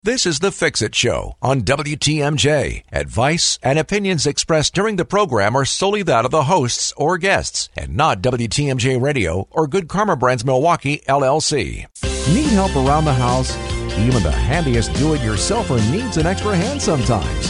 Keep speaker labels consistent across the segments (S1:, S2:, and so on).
S1: This is The Fix-It Show on WTMJ. Advice and opinions expressed during the program are solely that of the hosts or guests and not WTMJ Radio or Good Karma Brands Milwaukee, LLC. Need help around the house? Even the handiest do-it-yourselfer needs an extra hand sometimes.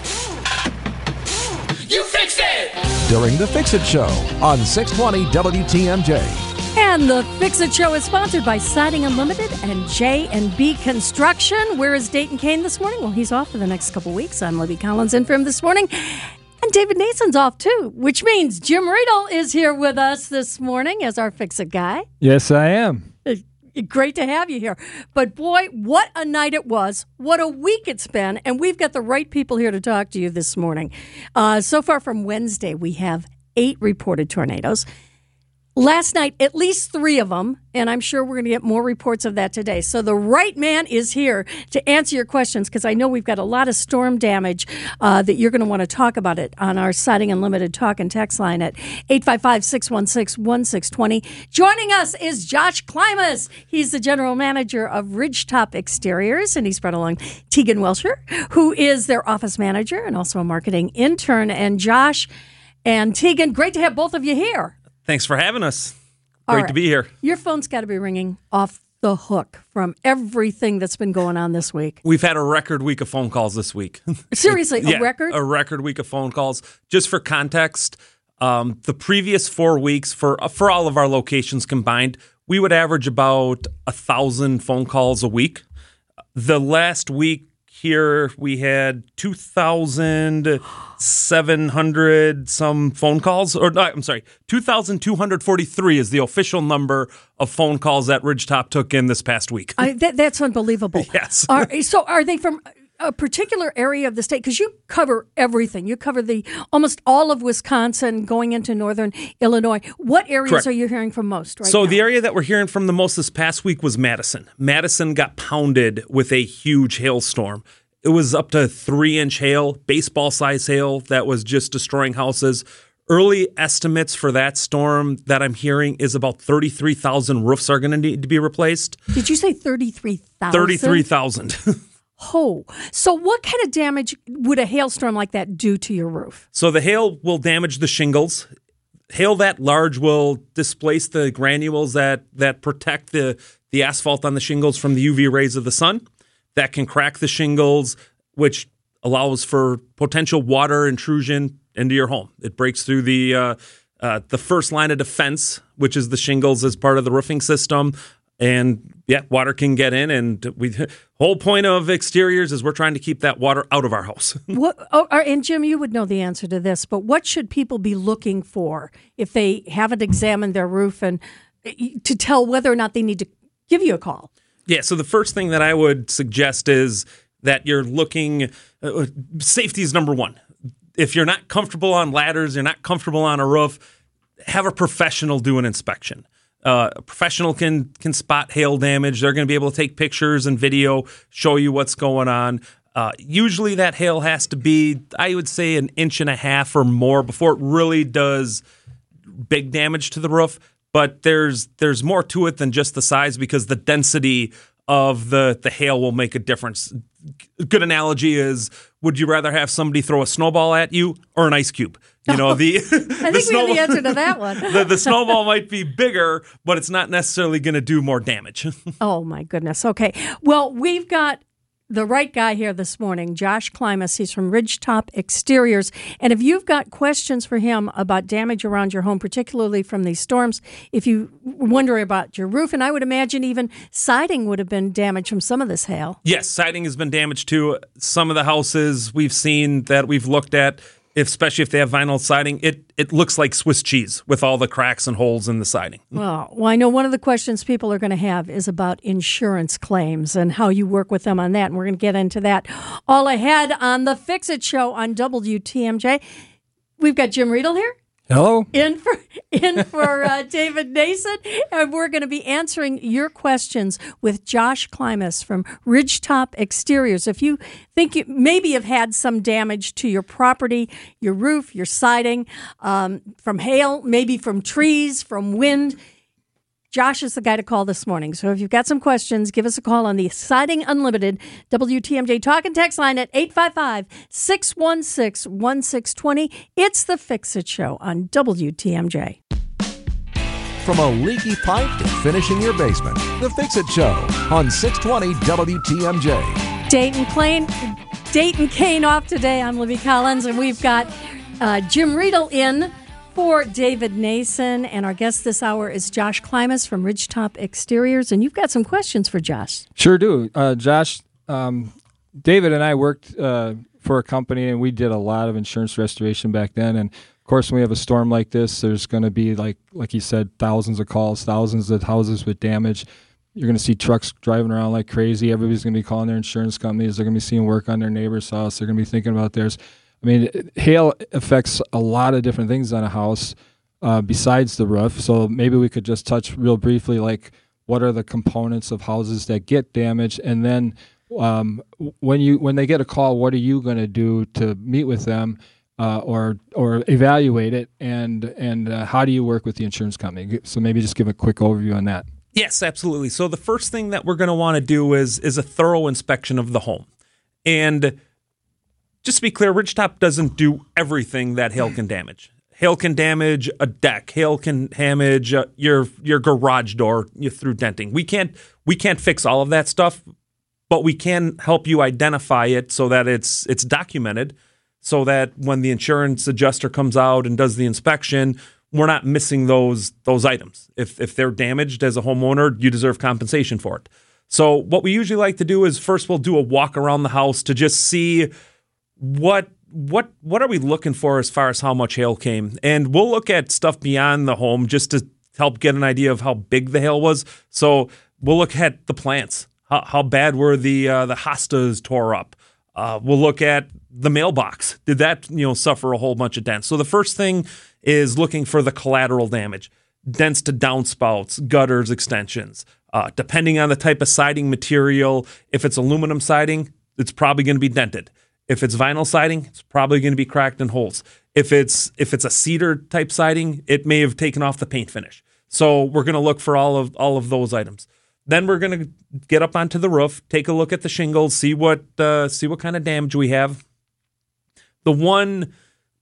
S2: You fixed it!
S1: During The Fix-It Show on 620 WTMJ.
S3: And the Fix-It Show is sponsored by Siding Unlimited and J&B Construction. Where is Dayton Kane this morning? Well, he's off for the next couple weeks. I'm Libby Collins in for him this morning. And David Nason's off too, which means Jim Riedel is here with us this morning as our Fix-It guy.
S4: Yes, I am.
S3: Great to have you here. But boy, what a night it was. What a week it's been. And we've got the right people here to talk to you this morning. So far from Wednesday, we have 8 reported tornadoes. Last night, at least 3 of them, and I'm sure we're going to get more reports of that today. So the right man is here to answer your questions, because I know we've got a lot of storm damage that you're going to want to talk about it on our Siding Unlimited talk and text line at 855-616-1620. Joining us is Josh Klimas. He's the general manager of Ridgetop Exteriors, and he's brought along Tegan Welcher, who is their office manager and also a marketing intern. And Josh and Tegan, great to have both of you here.
S5: Thanks for having us. Great to be here.
S3: Your phone's got to be ringing off the hook from everything that's been going on this week.
S5: We've had a record week of phone calls this week.
S3: Seriously, a record?
S5: A record week of phone calls. Just for context, the previous 4 weeks for all of our locations combined, we would average about 1,000 phone calls a week. The last week here, we had 2,700 some phone calls. I'm sorry, 2,243 is the official number of phone calls that Ridgetop took in this past week.
S3: That's unbelievable.
S5: Yes.
S3: So are they from a particular area of the state? Because you cover everything. You cover almost all of Wisconsin going into northern Illinois. What areas
S5: Correct.
S3: Are you hearing from most right
S5: So
S3: now?
S5: the area that we're hearing from the most this past week was Madison. Madison got pounded with a huge hailstorm. It was up to 3-inch hail, baseball-size hail that was just destroying houses. Early estimates for that storm that I'm hearing is about 33,000 roofs are going to need to be replaced.
S3: Did you say 33,000?
S5: 33,000.
S3: Oh, so what kind of damage would a hailstorm like that do to your roof?
S5: So the hail will damage the shingles. Hail that large will displace the granules that protect the asphalt on the shingles from the UV rays of the sun. That can crack the shingles, which allows for potential water intrusion into your home. It breaks through the first line of defense, which is the shingles as part of the roofing system. And water can get in, and whole point of exteriors is we're trying to keep that water out of our house.
S3: And Jim, you would know the answer to this, but what should people be looking for if they haven't examined their roof and to tell whether or not they need to give you a call?
S5: Yeah, so the first thing that I would suggest is that you're looking, safety is number one. If you're not comfortable on ladders, you're not comfortable on a roof, have a professional do an inspection. A professional can spot hail damage. They're going to be able to take pictures and video, show you what's going on. Usually that hail has to be, I would say, 1.5 inches or more before it really does big damage to the roof. But there's more to it than just the size, because the density of the hail will make a difference. A good analogy is, would you rather have somebody throw a snowball at you or an ice cube? You know,
S3: I think we have the answer to that one.
S5: the snowball might be bigger, but it's not necessarily going to do more damage.
S3: Oh, my goodness. Okay. Well, we've got the right guy here this morning, Josh Klimas. He's from Ridgetop Exteriors. And if you've got questions for him about damage around your home, particularly from these storms, if you wonder about your roof, and I would imagine even siding would have been damaged from some of this hail.
S5: Yes, siding has been damaged too. Some of the houses we've seen that we've looked at, especially if they have vinyl siding, it looks like Swiss cheese with all the cracks and holes in the siding.
S3: Well, I know one of the questions people are going to have is about insurance claims and how you work with them on that, and we're going to get into that all ahead on the Fix-It Show on WTMJ. We've got Jim Riedel here.
S4: Hello.
S3: In for David Nason, and we're going to be answering your questions with Josh Klimas from Ridgetop Exteriors. If you think you maybe have had some damage to your property, your roof, your siding, from hail, maybe from trees, from wind, Josh is the guy to call this morning. So if you've got some questions, give us a call on the Siding Unlimited WTMJ talk and text line at 855-616-1620. It's the Fix-It Show on WTMJ.
S1: From a leaky pipe to finishing your basement, The Fix-It Show on 620 WTMJ.
S3: Dayton Kane off today. I'm Libby Collins, and we've got Jim Riedel in for David Nason, and our guest this hour is Josh Klimas from Ridgetop Exteriors, and you've got some questions for Josh.
S4: Sure do. Josh, David and I worked for a company, and we did a lot of insurance restoration back then, and of course, when we have a storm like this, there's going to be, like you said, thousands of calls, thousands of houses with damage. You're going to see trucks driving around like crazy. Everybody's going to be calling their insurance companies. They're going to be seeing work on their neighbor's house. They're going to be thinking about theirs. I mean, hail affects a lot of different things on a house besides the roof. So maybe we could just touch real briefly, like what are the components of houses that get damaged, and then when they get a call, what are you going to do to meet with them or evaluate it, and how do you work with the insurance company? So maybe just give a quick overview on that.
S5: Yes, absolutely. So the first thing that we're going to want to do is a thorough inspection of the home, and just to be clear, Ridgetop doesn't do everything that hail can damage. Hail can damage a deck. Hail can damage your garage door through denting. We can't fix all of that stuff, but we can help you identify it so that it's documented, so that when the insurance adjuster comes out and does the inspection, we're not missing those items. If they're damaged as a homeowner, you deserve compensation for it. So what we usually like to do is first we'll do a walk around the house to just see what are we looking for as far as how much hail came? And we'll look at stuff beyond the home just to help get an idea of how big the hail was. So we'll look at the plants. How bad were the hostas tore up? We'll look at the mailbox. Did that suffer a whole bunch of dents? So the first thing is looking for the collateral damage. Dents to downspouts, gutters, extensions. Depending on the type of siding material, if it's aluminum siding, it's probably going to be dented. If it's vinyl siding, it's probably going to be cracked in holes. If it's a cedar type siding, it may have taken off the paint finish. So we're going to look for all of those items. Then we're going to get up onto the roof, take a look at the shingles, see what kind of damage we have. The one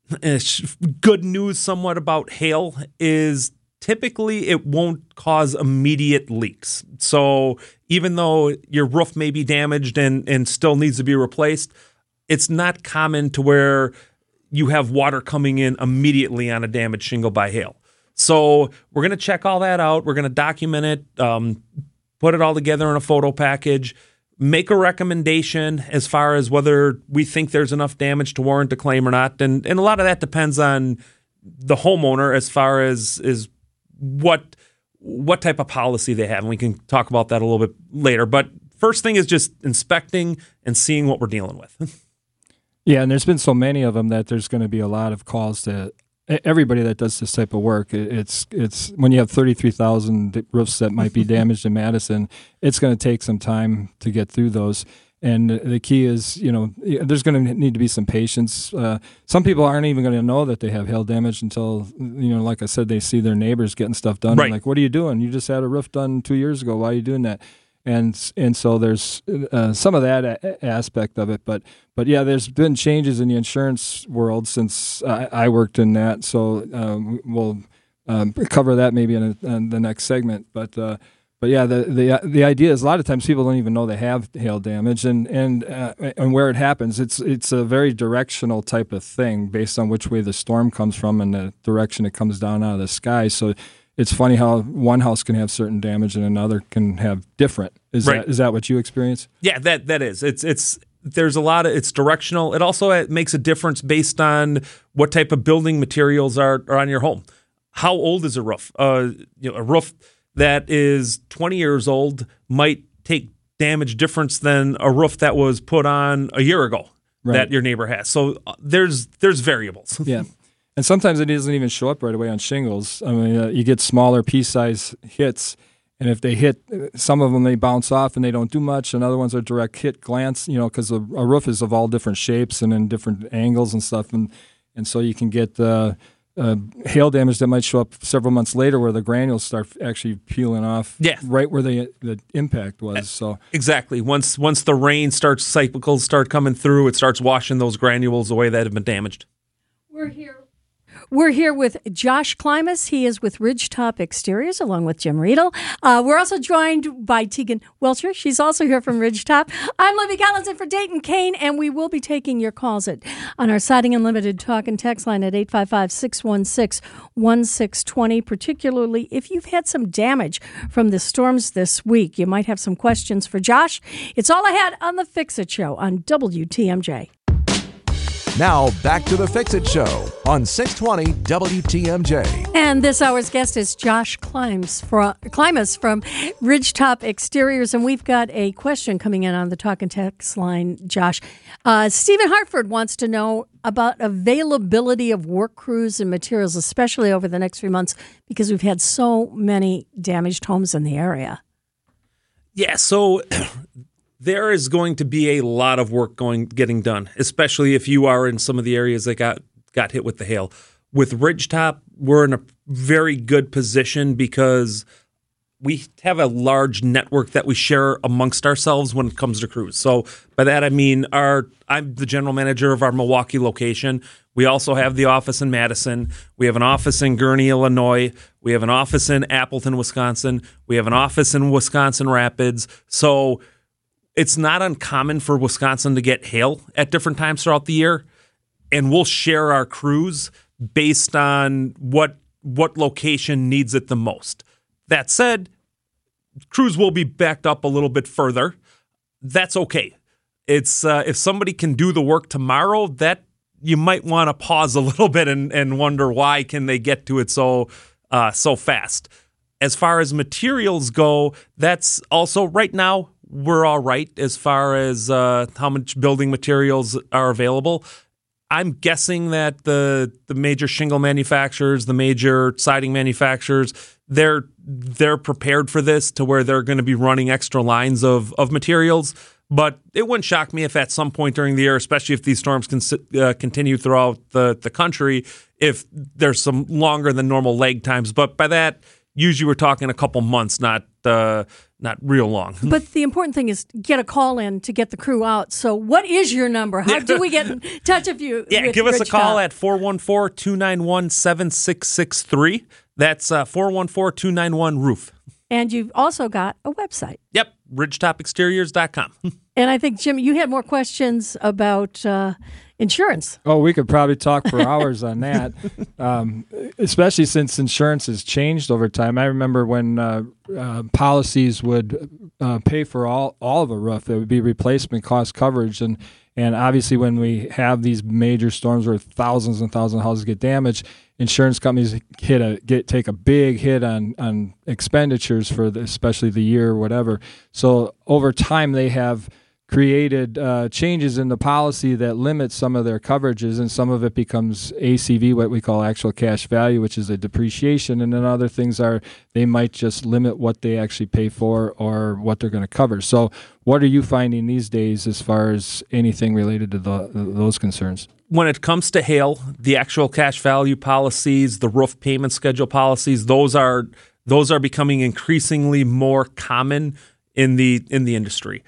S5: good news somewhat about hail is typically it won't cause immediate leaks. So even though your roof may be damaged and still needs to be replaced, it's not common to where you have water coming in immediately on a damaged shingle by hail. So we're going to check all that out. We're going to document it, put it all together in a photo package, make a recommendation as far as whether we think there's enough damage to warrant a claim or not. And a lot of that depends on the homeowner as far as what type of policy they have. And we can talk about that a little bit later. But first thing is just inspecting and seeing what we're dealing with.
S4: Yeah, and there's been so many of them that there's going to be a lot of calls to everybody that does this type of work. It's when you have 33,000 roofs that might be damaged in Madison, it's going to take some time to get through those. And the key is, there's going to need to be some patience. Some people aren't even going to know that they have hail damage until, like I said, they see their neighbors getting stuff done.
S5: Right.
S4: Like, what are you doing? You just had a roof done 2 years ago. Why are you doing that? And so there's some of that aspect of it, but yeah, there's been changes in the insurance world since I worked in that. So we'll cover that maybe in the next segment. But yeah, the idea is a lot of times people don't even know they have hail damage, and where it happens. It's a very directional type of thing based on which way the storm comes from and the direction it comes down out of the sky. So it's funny how one house can have certain damage and another can have different. Is that what you experience? Yeah,
S5: that is. There's a lot of, it's directional. It also makes a difference based on what type of building materials are on your home. How old is a roof? A roof that is 20 years old might take damage difference than a roof that was put on a year ago that your neighbor has. So there's variables.
S4: Yeah. And sometimes it doesn't even show up right away on shingles. I mean, you get smaller piece-size hits, and if they hit, some of them they bounce off and they don't do much, and other ones are direct hit glance, because a roof is of all different shapes and in different angles and stuff, and so you can get hail damage that might show up several months later, where the granules start actually peeling off.
S5: Yeah.
S4: Right where the impact was. So
S5: exactly. Once the rain starts, cyclicals start coming through, it starts washing those granules away that have been damaged.
S3: We're here with Josh Klimas. He is with Ridgetop Exteriors, along with Jim Riedel. We're also joined by Tegan Welcher. She's also here from Ridgetop. I'm Libby Collins in for Dayton Kane, and we will be taking your calls on our Siding Unlimited talk and text line at 855-616-1620, particularly if you've had some damage from the storms this week. You might have some questions for Josh. It's all ahead on the Fix-It Show on WTMJ.
S1: Now, back to the Fix-It Show on 620 WTMJ.
S3: And this hour's guest is Josh Klimas from Ridgetop Exteriors. And we've got a question coming in on the talk and text line, Josh. Stephen Hartford wants to know about availability of work crews and materials, especially over the next few months, because we've had so many damaged homes in the area.
S5: Yeah, so there is going to be a lot of work getting done, especially if you are in some of the areas that got hit with the hail. With Ridgetop, we're in a very good position because we have a large network that we share amongst ourselves when it comes to crews. So by that I mean I'm the general manager of our Milwaukee location. We also have the office in Madison. We have an office in Gurnee, Illinois. We have an office in Appleton, Wisconsin. We have an office in Wisconsin Rapids. So it's not uncommon for Wisconsin to get hail at different times throughout the year, and we'll share our crews based on what location needs it the most. That said, crews will be backed up a little bit further. That's okay. It's if somebody can do the work tomorrow, that you might want to pause a little bit and wonder why can they get to it so fast. As far as materials go, that's also right now we're all right as far as how much building materials are available. I'm guessing that the major shingle manufacturers, the major siding manufacturers, they're prepared for this to where they're going to be running extra lines of materials. But it wouldn't shock me if at some point during the year, especially if these storms continue throughout the country, if there's some longer than normal lag times. But by that, usually we're talking a couple months, not real long.
S3: But the important thing is get a call in to get the crew out. So what is your number? How do we get in touch with you?
S5: Yeah, give us a call at 414-291-7663. That's 414-291-ROOF.
S3: And you've also got a website.
S5: Yep, ridgetopexteriors.com.
S3: And I think, Jim, you had more questions about insurance.
S4: Oh, we could probably talk for hours on that, especially since insurance has changed over time. I remember when policies would pay for all of a roof. It would be replacement cost coverage. And obviously when we have these major storms where thousands and thousands of houses get damaged, insurance companies take a big hit on expenditures for especially the year or whatever. So over time they have created changes in the policy that limit some of their coverages, and some of it becomes ACV, what we call actual cash value, which is a depreciation, and then other things are they might just limit what they actually pay for or what they're going to cover. So what are you finding these days as far as anything related to those concerns?
S5: When it comes to hail, the actual cash value policies, the roof payment schedule policies, those are becoming increasingly more common in the industry.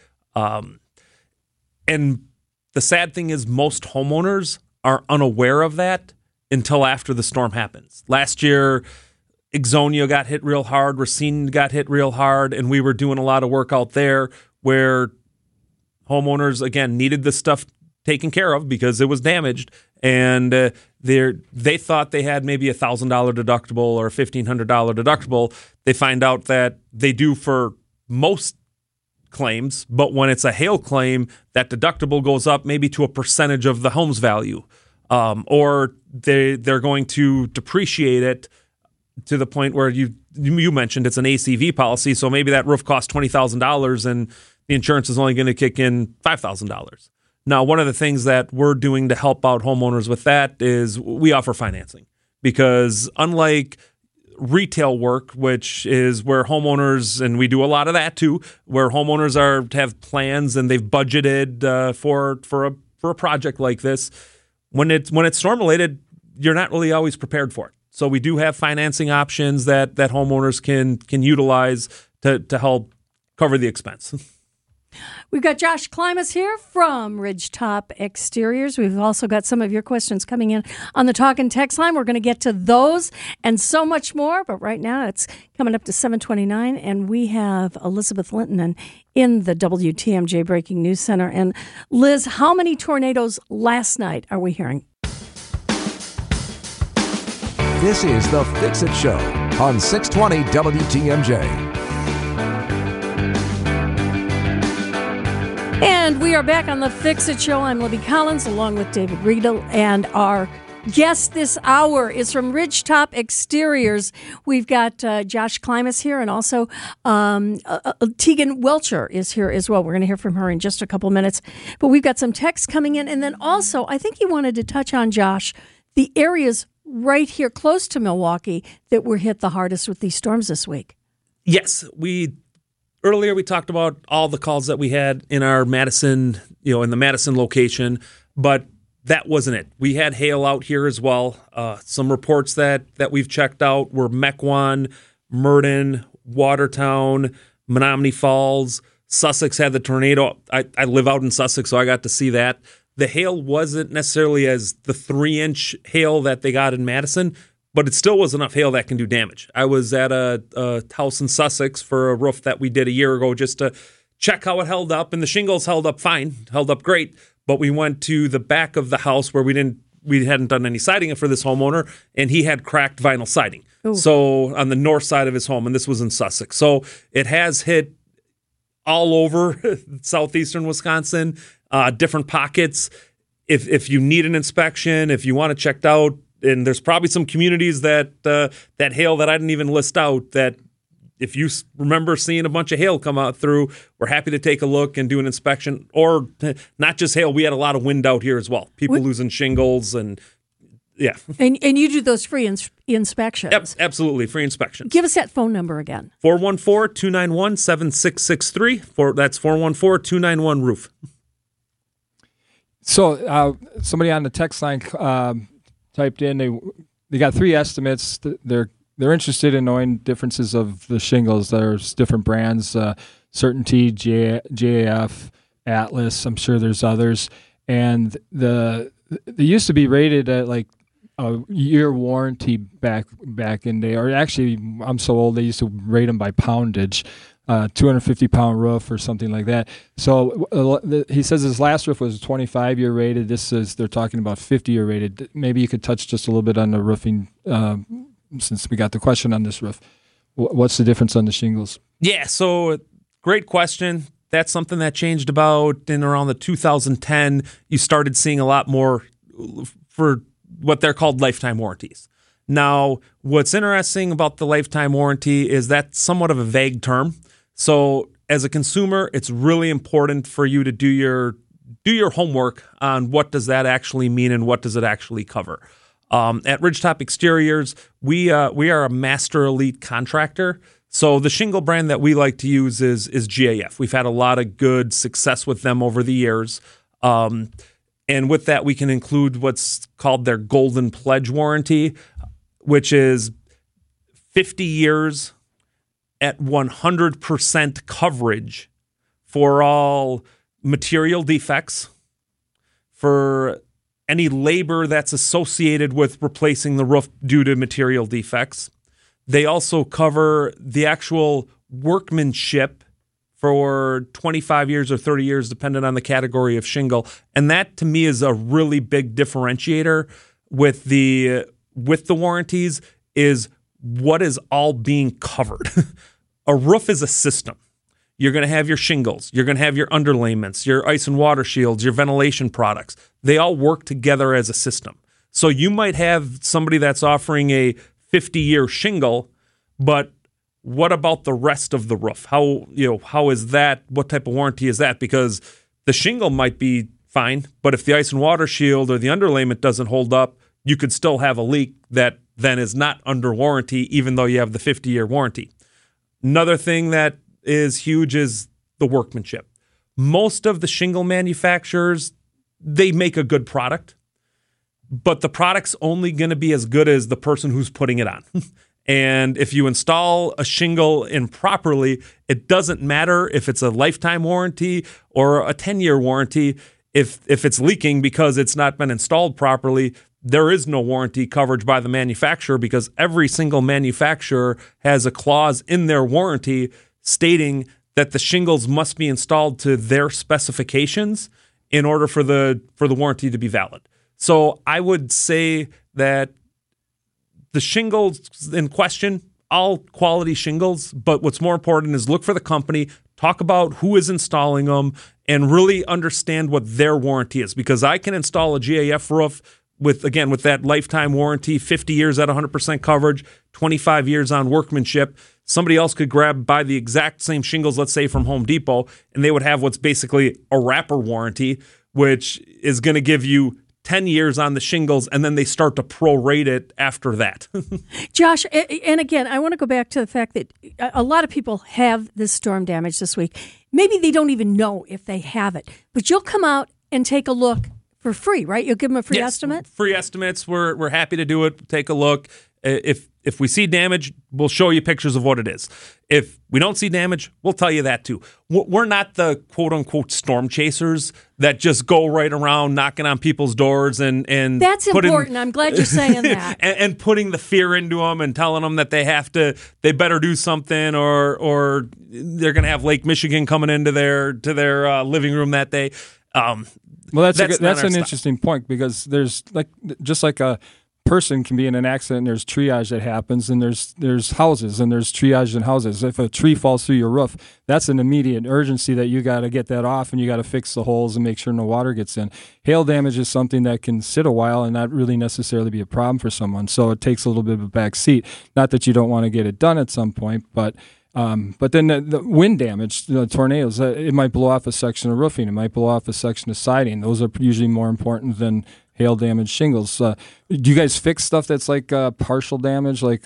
S5: And the sad thing is most homeowners are unaware of that until after the storm happens. Last year, Ixonia got hit real hard, Racine got hit real hard, and we were doing a lot of work out there where homeowners, again, needed the stuff taken care of because it was damaged, and they thought they had maybe $1,000 deductible or a $1,500 deductible. They find out that they do for most claims, but when it's a hail claim, that deductible goes up maybe to a percentage of the home's value, or they're going to depreciate it to the point where you mentioned it's an ACV policy, so maybe that roof costs $20,000 and the insurance is only going to kick in $5,000. Now, one of the things that we're doing to help out homeowners with that is we offer financing, because unlike retail work, which is where homeowners, and we do a lot of that too, where homeowners have plans and they've budgeted for a project like this. When it's storm related, you're not really always prepared for it. So we do have financing options that homeowners can utilize to help cover the expense.
S3: We've got Josh Klimas here from Ridgetop Exteriors. We've also got some of your questions coming in on the talk and text line. We're going to get to those and so much more. But right now it's coming up to 7:29, and we have Elizabeth Linton in the WTMJ Breaking News Center. And Liz, how many tornadoes last night are we hearing?
S1: This is the Fix It Show on 620 WTMJ.
S3: And we are back on the Fix It Show. I'm Libby Collins along with David Riedel, and our guest this hour is from Ridgetop Exteriors. We've got Josh Klimas here, and also Tegan Welcher is here as well. We're going to hear from her in just a couple minutes. But we've got some texts coming in, and then also I think you wanted to touch on, Josh, the areas right here close to Milwaukee that were hit the hardest with these storms this week.
S5: Yes, earlier we talked about all the calls that we had in our Madison, in the Madison location, but that wasn't it. We had hail out here as well. Some reports that we've checked out were Mequon, Murden, Watertown, Menominee Falls. Sussex had the tornado. I live out in Sussex, so I got to see that. The hail wasn't necessarily as the 3-inch hail that they got in Madison, but it still was enough hail that can do damage. I was at a house in Sussex for a roof that we did a year ago just to check how it held up, and the shingles held up fine, held up great. But we went to the back of the house where we hadn't done any siding for this homeowner, and he had cracked vinyl siding. Ooh. So on the north side of his home, and this was in Sussex. So it has hit all over southeastern Wisconsin, different pockets. If you need an inspection, if you want it checked out, and there's probably some communities that hail that I didn't even list out, that if you remember seeing a bunch of hail come out through, we're happy to take a look and do an inspection. Or not just hail, we had a lot of wind out here as well. People losing shingles and yeah.
S3: And you do those free inspections.
S5: Yep, absolutely, free inspections.
S3: Give us that phone number again.
S5: 414-291-7663. That's 414-291-ROOF.
S4: So somebody on the text line typed in, they got 3 estimates. They're interested in knowing differences of the shingles. There's different brands, Certainty, JAF, Atlas. I'm sure there's others. And they used to be rated at like a year warranty back in day. Or actually, I'm so old, they used to rate them by poundage. 250-pound roof or something like that. So he says his last roof was 25-year rated. They're talking about 50-year rated. Maybe you could touch just a little bit on the roofing, since we got the question on this roof. What's the difference on the shingles?
S5: Yeah, so great question. That's something that changed about in around the 2010. You started seeing a lot more for what they're called lifetime warranties. Now, what's interesting about the lifetime warranty is that's somewhat of a vague term. So as a consumer, it's really important for you to do your homework on what does that actually mean and what does it actually cover. At Ridgetop Exteriors, we are a master elite contractor. So the shingle brand that we like to use is GAF. We've had a lot of good success with them over the years. And with that, we can include what's called their Golden Pledge warranty, which is 50 years at 100% coverage for all material defects, for any labor that's associated with replacing the roof due to material defects. They also cover the actual workmanship for 25 years or 30 years, depending on the category of shingle. And that, to me, is a really big differentiator with the warranties, is what is all being covered. A roof is a system. You're going to have your shingles. You're going to have your underlayments, your ice and water shields, your ventilation products. They all work together as a system. So you might have somebody that's offering a 50-year shingle, but what about the rest of the roof? How is that? What type of warranty is that? Because the shingle might be fine, but if the ice and water shield or the underlayment doesn't hold up, you could still have a leak that then is not under warranty, even though you have the 50-year warranty. Another thing that is huge is the workmanship. Most of the shingle manufacturers, they make a good product. but the product's only going to be as good as the person who's putting it on. And if you install a shingle improperly, it doesn't matter if it's a lifetime warranty or a 10-year warranty. If it's leaking because it's not been installed properly, there is no warranty coverage by the manufacturer, because every single manufacturer has a clause in their warranty stating that the shingles must be installed to their specifications in order for the warranty to be valid. So I would say that the shingles in question, all quality shingles, but what's more important is look for the company, talk about who is installing them, and really understand what their warranty is. Because I can install a GAF roof with that lifetime warranty, 50 years at 100% coverage, 25 years on workmanship. Somebody else could buy the exact same shingles, let's say from Home Depot, and they would have what's basically a wrapper warranty, which is going to give you 10 years on the shingles, and then they start to prorate it after that.
S3: Josh, and again, I want to go back to the fact that a lot of people have this storm damage this week. Maybe they don't even know if they have it, but you'll come out and take a look for free, right? You'll give them a free estimate?
S5: Free estimates. We're happy to do it. Take a look. If we see damage, we'll show you pictures of what it is. If we don't see damage, we'll tell you that too. We're not the quote-unquote storm chasers that just go right around knocking on people's doors and
S3: that's important. I'm glad you're saying that.
S5: and putting the fear into them and telling them that they better do something, or they're going to have Lake Michigan coming into their living room that day.
S4: Well, that's an interesting point, because there's just like a person can be in an accident, and there's triage that happens, and there's houses, and there's triage in houses. If a tree falls through your roof, that's an immediate urgency that you got to get that off, and you got to fix the holes and make sure no water gets in. Hail damage is something that can sit a while and not really necessarily be a problem for someone, so it takes a little bit of a back seat. Not that you don't want to get it done at some point, but then the wind damage, the tornadoes, it might blow off a section of roofing. It might blow off a section of siding. Those are usually more important than hail damage shingles. Do you guys fix stuff that's like partial damage, like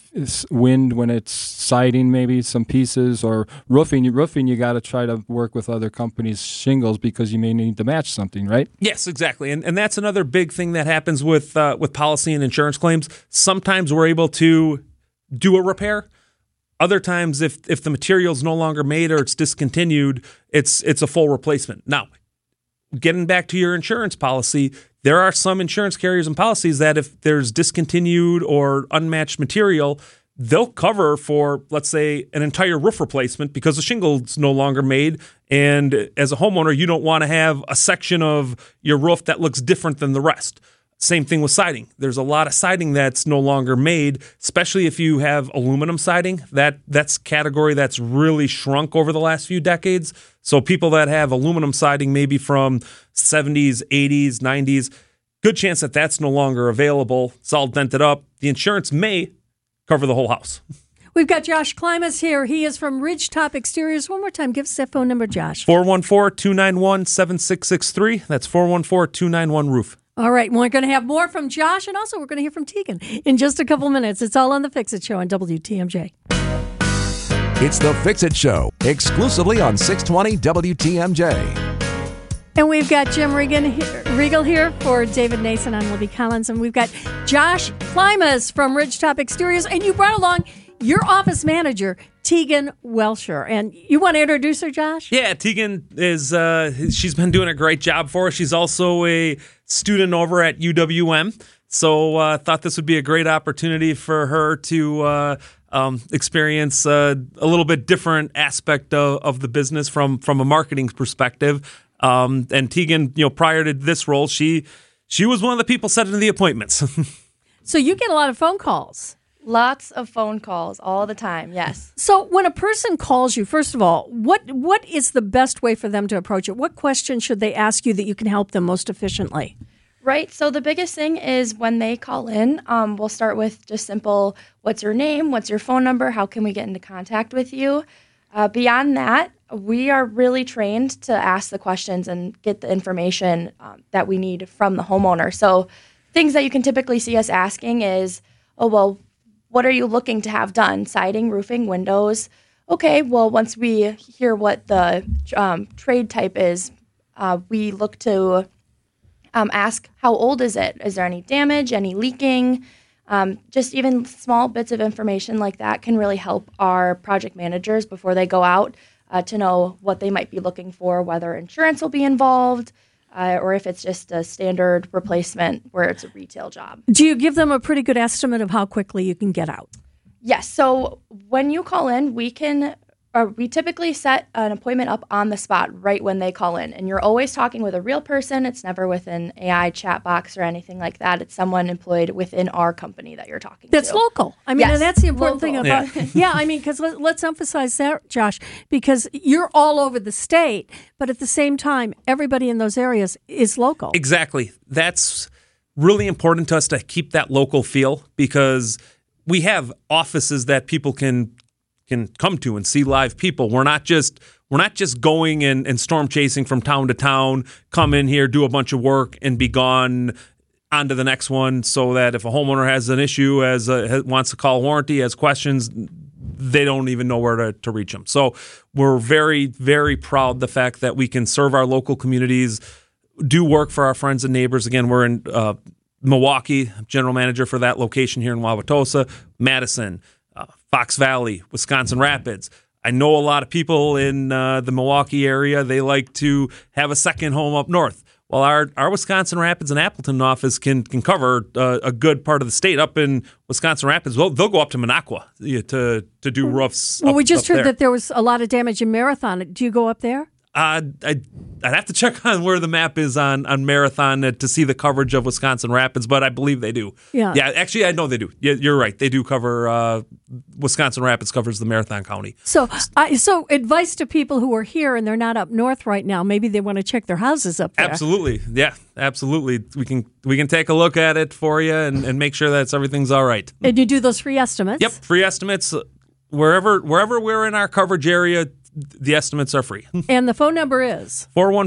S4: wind when it's siding, maybe some pieces, or roofing? You got to try to work with other companies' shingles because you may need to match something, right?
S5: Yes, exactly. And that's another big thing that happens with policy and insurance claims. Sometimes we're able to do a repair. Other times, if the material's no longer made or it's discontinued, it's a full replacement. Now, getting back to your insurance policy, there are some insurance carriers and policies that if there's discontinued or unmatched material, they'll cover for, let's say, an entire roof replacement because the shingle's no longer made. And as a homeowner, you don't want to have a section of your roof that looks different than the rest. Same thing with siding. There's a lot of siding that's no longer made, especially if you have aluminum siding. That's a category that's really shrunk over the last few decades. So people that have aluminum siding maybe from 70s, 80s, 90s, good chance that that's no longer available. It's all dented up. The insurance may cover the whole house.
S3: We've got Josh Klimas here. He is from Ridgetop Exteriors. One more time, give us that phone number, Josh.
S5: 414-291-7663. That's 414-291-ROOF.
S3: All right, we're going to have more from Josh, and also we're going to hear from Tegan in just a couple minutes. It's all on The Fix-It Show on WTMJ.
S1: It's The Fix-It Show, exclusively on 620 WTMJ.
S3: And we've got Jim Regal here for David Nason on Libby Collins, and we've got Josh Klimas from Ridgetop Exteriors, and you brought along your office manager, Tegan Welsher. And you want to introduce her, Josh?
S5: Yeah, Tegan is, she's been doing a great job for us. She's also a student over at UWM. So thought this would be a great opportunity for her to experience a little bit different aspect of the business from a marketing perspective. And Tegan, prior to this role, she was one of the people setting the appointments.
S3: So you get a lot of phone calls.
S6: Lots of phone calls all the time, yes.
S3: So when a person calls you, first of all, what is the best way for them to approach it? What questions should they ask you that you can help them most efficiently?
S6: Right. So the biggest thing is when they call in, we'll start with just simple, what's your name? What's your phone number? How can we get into contact with you? Beyond that, we are really trained to ask the questions and get the information that we need from the homeowner. So things that you can typically see us asking is, what are you looking to have done? Siding, roofing, windows. Okay, well, once we hear what the trade type is, we look to Ask, how old is it? Is there any damage, any leaking? Just even small bits of information like that can really help our project managers before they go out to know what they might be looking for, whether insurance will be involved, or if it's just a standard replacement where it's a retail job.
S3: Do you give them a pretty good estimate of how quickly you can get out?
S6: Yes. So when you call in, we typically set an appointment up on the spot right when they call in. And you're always talking with a real person. It's never with an AI chat box or anything like that. It's someone employed within our company that you're talking
S3: That's
S6: to.
S3: local. I mean,
S6: Yes,
S3: and that's the important thing
S6: local.
S3: about I mean, because let's emphasize that, Josh, because you're all over the state, but at the same time, everybody in those areas is local.
S5: Exactly. That's really important to us to keep that local feel, because we have offices that people can come to and see live people. We're not just going and storm chasing from town to town, come in here, do a bunch of work, and be gone on to the next one, so that if a homeowner has an issue, wants to call warranty, has questions, they don't even know where to reach them. So we're very, very proud of the fact that we can serve our local communities, do work for our friends and neighbors. Again, we're in Milwaukee, general manager for that location here in Wauwatosa, Madison, Fox Valley, Wisconsin Rapids. I know a lot of people in the Milwaukee area, they like to have a second home up north. Well, our Wisconsin Rapids and Appleton office can cover a good part of the state. Up in Wisconsin Rapids, they'll go up to Minocqua to do roofs.
S3: Well, we just heard
S5: there.
S3: that there was a lot of damage in Marathon. Do you go up there?
S5: I'd have to check on where the map is on Marathon to see the coverage of Wisconsin Rapids, but I believe they do.
S3: Yeah.
S5: Actually, I know they do. Yeah, you're right. They do cover Wisconsin Rapids covers the Marathon County.
S3: So advice to people who are here and they're not up north right now. Maybe they want to check their houses up there.
S5: Absolutely, yeah, absolutely. We can take a look at it for you and make sure that everything's all right.
S3: And you do those free estimates?
S5: Yep, free estimates wherever we're in our coverage area. The estimates are free.
S3: And the phone number is?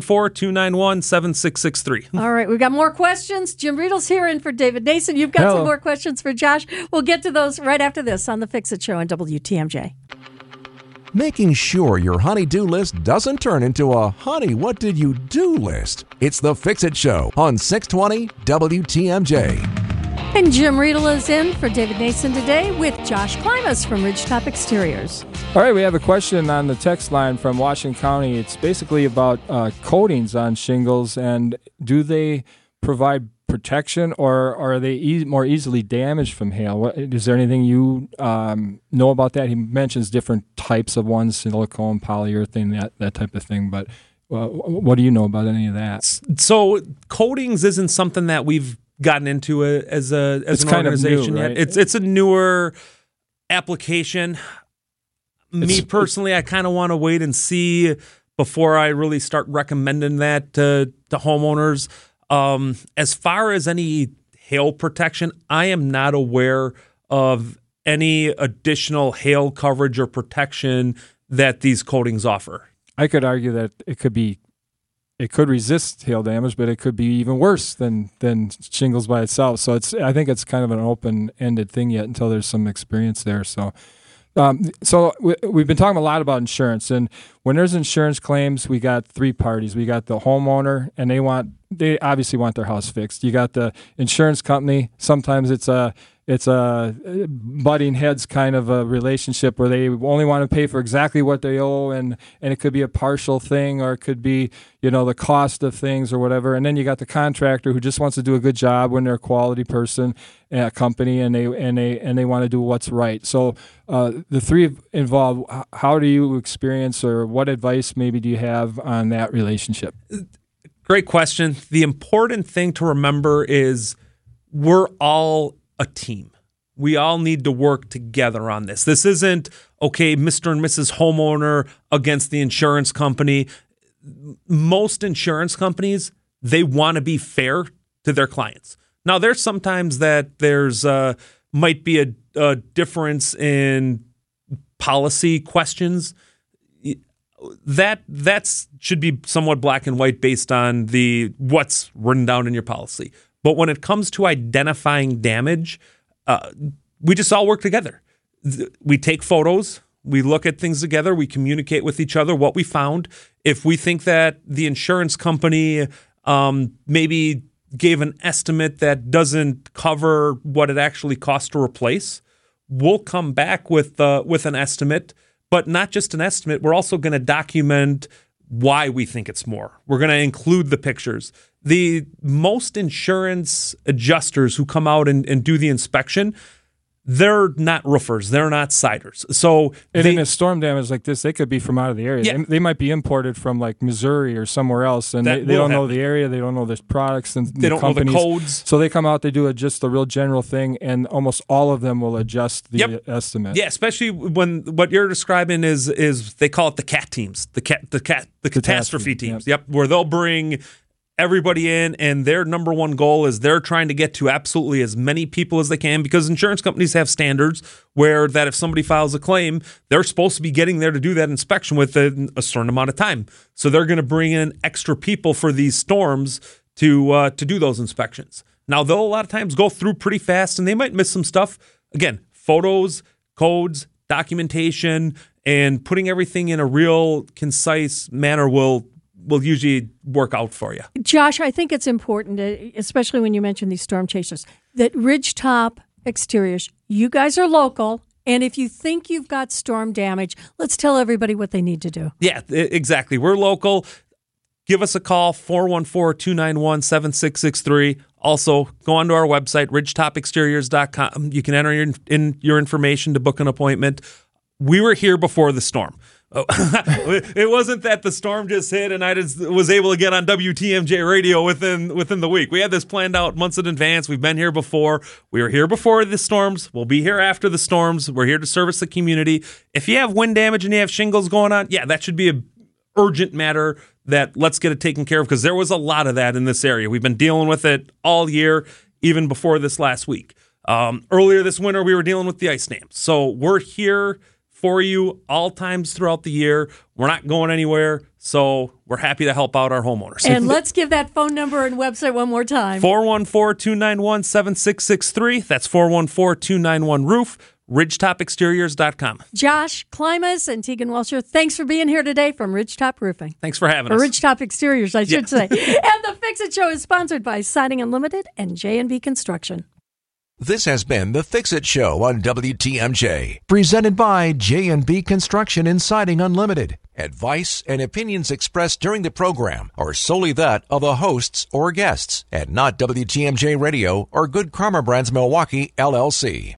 S5: 414-291-7663.
S3: All right, we've got more questions. Jim Riedel's here in for David Nason. You've got some more questions for Josh. We'll get to those right after this on The Fix-It Show on WTMJ.
S1: Making sure your honey-do list doesn't turn into a honey, what did you do list? It's The Fix-It Show on 620 WTMJ.
S3: And Jim Riedel is in for David Nason today with Josh Klimas from Ridgetop Exteriors.
S4: All right, we have a question on the text line from Washington County. It's basically about coatings on shingles, and do they provide protection, or are they more easily damaged from hail? Is there anything you know about that? He mentions different types of ones, silicone, polyurethane, that type of thing, but what do you know about any of that?
S5: So coatings isn't something that we've gotten into as an organization
S4: new,
S5: yet.
S4: right?
S5: It's a newer application. Me personally, I kind of want to wait and see before I really start recommending that to homeowners. As far as any hail protection, I am not aware of any additional hail coverage or protection that these coatings offer.
S4: I could argue that it could resist hail damage, but it could be even worse than shingles by itself. So I think it's kind of an open-ended thing yet until there's some experience there. So we've been talking a lot about insurance, and when there's insurance claims, we got three parties. We got the homeowner, and they obviously want their house fixed. You got the insurance company. Sometimes it's a butting heads kind of a relationship where they only want to pay for exactly what they owe, and it could be a partial thing, or it could be, the cost of things or whatever. And then you got the contractor who just wants to do a good job when they're a quality person at a company, and they want to do what's right. So the three involved, how do you experience, or what advice maybe do you have on that relationship?
S5: Great question. The important thing to remember is we're all a team. We all need to work together on this. This isn't, okay, Mr. and Mrs. Homeowner against the insurance company. Most insurance companies, they want to be fair to their clients. Now, there's sometimes that there's might be a difference in policy questions. That should be somewhat black and white based on what's written down in your policy. But when it comes to identifying damage, we just all work together. We take photos, we look at things together, we communicate with each other what we found. If we think that the insurance company maybe gave an estimate that doesn't cover what it actually costs to replace, we'll come back with an estimate, but not just an estimate. We're also going to document why we think it's more. We're going to include the pictures. The most insurance adjusters who come out and do the inspection, they're not roofers. They're not siders. So
S4: in a storm damage like this, they could be from out of the area.
S5: Yeah.
S4: They might be imported from like Missouri or somewhere else, and they don't know the area. They don't know the products and
S5: they don't
S4: companies.
S5: know the codes.
S4: So they come out, they do just the real general thing, and almost all of them will adjust the estimate.
S5: Yeah, especially when what you're describing is they call it the CAT teams, the catastrophe teams. Yep, where they'll bring everybody in, and their number one goal is they're trying to get to absolutely as many people as they can, because insurance companies have standards where that if somebody files a claim, they're supposed to be getting there to do that inspection within a certain amount of time. So they're going to bring in extra people for these storms to do those inspections. Now, they'll a lot of times go through pretty fast, and they might miss some stuff. Again, photos, codes, documentation, and putting everything in a real concise manner will usually work out for you.
S3: Josh, I think it's important, especially when you mention these storm chasers, that Ridgetop Exteriors, you guys are local, and if you think you've got storm damage, let's tell everybody what they need to do.
S5: Yeah, exactly. We're local. Give us a call, 414-291-7663. Also, go onto our website, ridgetopexteriors.com. You can enter in your information to book an appointment. We were here before the storm. It wasn't that the storm just hit and I just was able to get on WTMJ radio within the week. We had this planned out months in advance. We've been here before. We were here before the storms. We'll be here after the storms. We're here to service the community. If you have wind damage and you have shingles going on, yeah, that should be an urgent matter that let's get it taken care of, because there was a lot of that in this area. We've been dealing with it all year, even before this last week. Earlier this winter, we were dealing with the ice dams. So we're here for you all times throughout the year. We're not going anywhere, so we're happy to help out our homeowners.
S3: And let's give that phone number and website one more time.
S5: 414-291-7663. That's 414-291-ROOF. RidgetopExteriors.com.
S3: Josh Klimas and Tegan Welcher, thanks for being here today from Ridgetop Roofing.
S5: Thanks for having us.
S3: Or Ridgetop Exteriors, I should say. And the Fix It Show is sponsored by Siding Unlimited and J&B Construction.
S1: This has been the Fix It Show on WTMJ, presented by J&B Construction and Siding Unlimited. Advice and opinions expressed during the program are solely that of the hosts or guests, and not WTMJ Radio or Good Karma Brands Milwaukee, LLC.